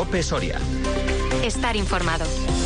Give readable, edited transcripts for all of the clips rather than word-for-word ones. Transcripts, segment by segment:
COPE Soria. Estar informado.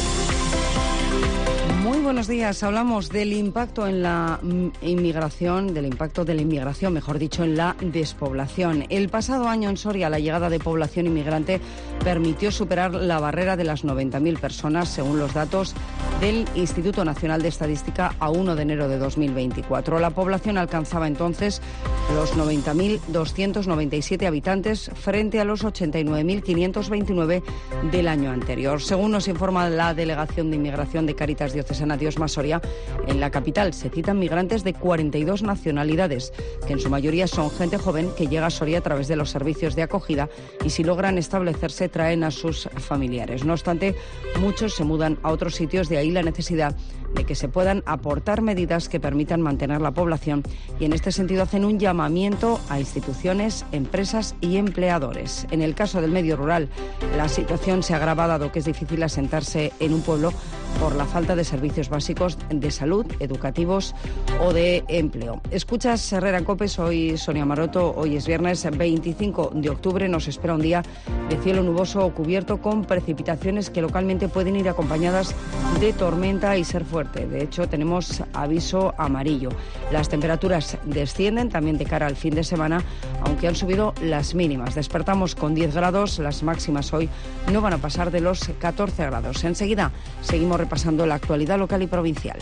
Muy buenos días. Hablamos del impacto en la inmigración, del impacto de la inmigración, mejor dicho, en la despoblación. El pasado año en Soria la llegada de población inmigrante permitió superar la barrera de las 90.000 personas, según los datos del Instituto Nacional de Estadística a 1 de enero de 2024. La población alcanzaba entonces los 90.297 habitantes frente a los 89.529 del año anterior. Según nos informa la Delegación de Inmigración de Cáritas Diocesana Diosma Soria, en la capital se citan migrantes de 42 nacionalidades, que en su mayoría son gente joven que llega a Soria a través de los servicios de acogida y si logran establecerse traen a sus familiares. No obstante, muchos se mudan a otros sitios, de ahí la necesidad de que se puedan aportar medidas que permitan mantener la población y en este sentido hacen un llamamiento a instituciones, empresas y empleadores. En el caso del medio rural, la situación se agrava dado que es difícil asentarse en un pueblo por la falta de servicios básicos de salud, educativos o de empleo. Escuchas Herrera en COPE, soy Sonia Maroto. Hoy es viernes 25 de octubre. Nos espera un día de cielo nuboso o cubierto con precipitaciones que localmente pueden ir acompañadas de tormenta y ser fuerte. De hecho, tenemos aviso amarillo. Las temperaturas descienden también de cara al fin de semana, aunque han subido las mínimas. Despertamos con 10 grados, las máximas hoy no van a pasar de los 14 grados. Enseguida seguimos repasando la actualidad local y provincial.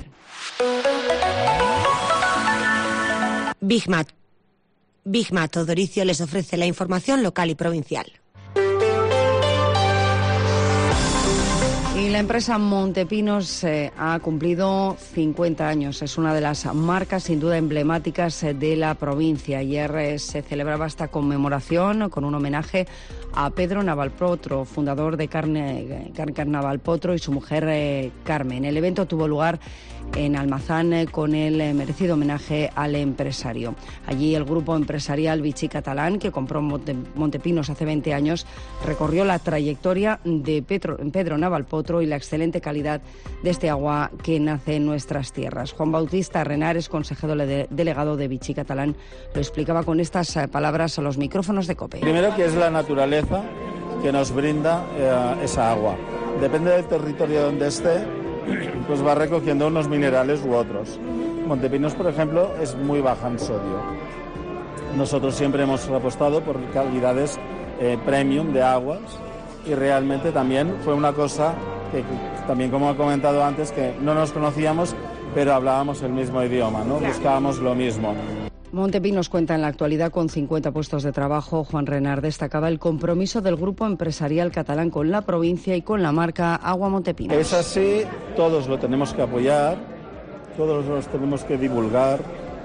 Big Mat Odoricio les ofrece la información local y provincial. Y la empresa Montepinos ha cumplido 50 años. Es una de las marcas sin duda emblemáticas de la provincia. Ayer se celebraba esta conmemoración con un homenaje a Pedro Navalpotro, fundador de Carne Navalpotro, y su mujer Carmen. El evento tuvo lugar en Almazán con el merecido homenaje al empresario. Allí el grupo empresarial Vichy Catalán, que compró Montepinos hace 20 años, recorrió la trayectoria de Pedro Navalpotro y la excelente calidad de este agua que nace en nuestras tierras. Juan Bautista Renares, consejero delegado de Vichy Catalán, lo explicaba con estas palabras a los micrófonos de COPE. Primero, que es la naturaleza que nos brinda esa agua. Depende del territorio donde esté, pues va recogiendo unos minerales u otros. Montepinos, por ejemplo, es muy baja en sodio. Nosotros siempre hemos apostado por calidades premium de aguas y realmente también fue una cosa que también, como he comentado antes, que no nos conocíamos, pero hablábamos el mismo idioma, ¿no? Buscábamos lo mismo. Montepinos cuenta en la actualidad con 50 puestos de trabajo. Juan Renard destacaba el compromiso del grupo empresarial catalán con la provincia y con la marca Agua Montepinos. Es así, todos lo tenemos que apoyar, todos los tenemos que divulgar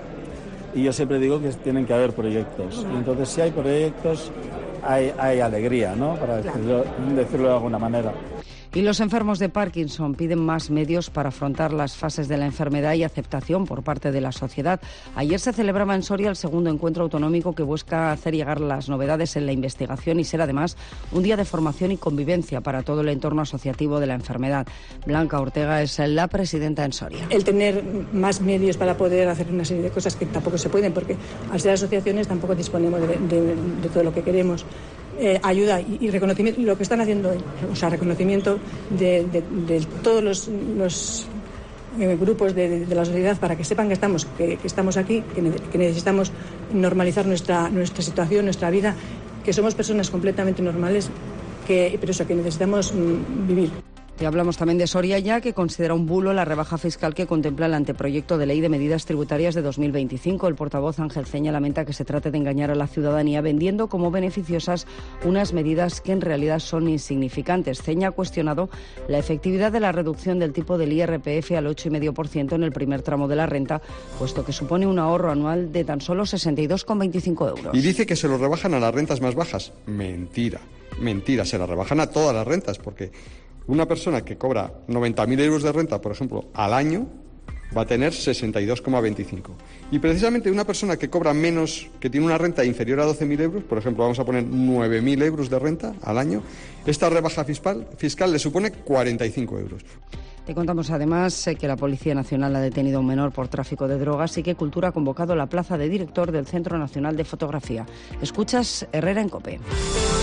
y yo siempre digo que tienen que haber proyectos. Y entonces, si hay proyectos, hay alegría, ¿no? Para decirlo de alguna manera. Y los enfermos de Parkinson piden más medios para afrontar las fases de la enfermedad y aceptación por parte de la sociedad. Ayer se celebraba en Soria el segundo encuentro autonómico que busca hacer llegar las novedades en la investigación y ser además un día de formación y convivencia para todo el entorno asociativo de la enfermedad. Blanca Ortega es la presidenta en Soria. El tener más medios para poder hacer una serie de cosas que tampoco se pueden, porque al ser asociaciones tampoco disponemos de todo lo que queremos. Ayuda y reconocimiento, lo que están haciendo, o sea, reconocimiento de todos los grupos de la sociedad para que sepan que estamos aquí, que necesitamos normalizar nuestra situación, nuestra vida, que somos personas completamente normales, pero eso, que necesitamos vivir. Y hablamos también de Soria ya, que considera un bulo la rebaja fiscal que contempla el anteproyecto de ley de medidas tributarias de 2025. El portavoz Ángel Ceña lamenta que se trate de engañar a la ciudadanía vendiendo como beneficiosas unas medidas que en realidad son insignificantes. Ceña ha cuestionado la efectividad de la reducción del tipo del IRPF al 8,5% en el primer tramo de la renta, puesto que supone un ahorro anual de tan solo 62,25 euros. Y dice que se lo rebajan a las rentas más bajas. Mentira, se las rebajan a todas las rentas, porque una persona que cobra 90.000 euros de renta, por ejemplo, al año, va a tener 62,25. Y precisamente una persona que cobra menos, que tiene una renta inferior a 12.000 euros, por ejemplo, vamos a poner 9.000 euros de renta al año, esta rebaja fiscal le supone 45 euros. Te contamos además que la Policía Nacional ha detenido a un menor por tráfico de drogas y que Cultura ha convocado la plaza de director del Centro Nacional de Fotografía. Escuchas Herrera en COPE.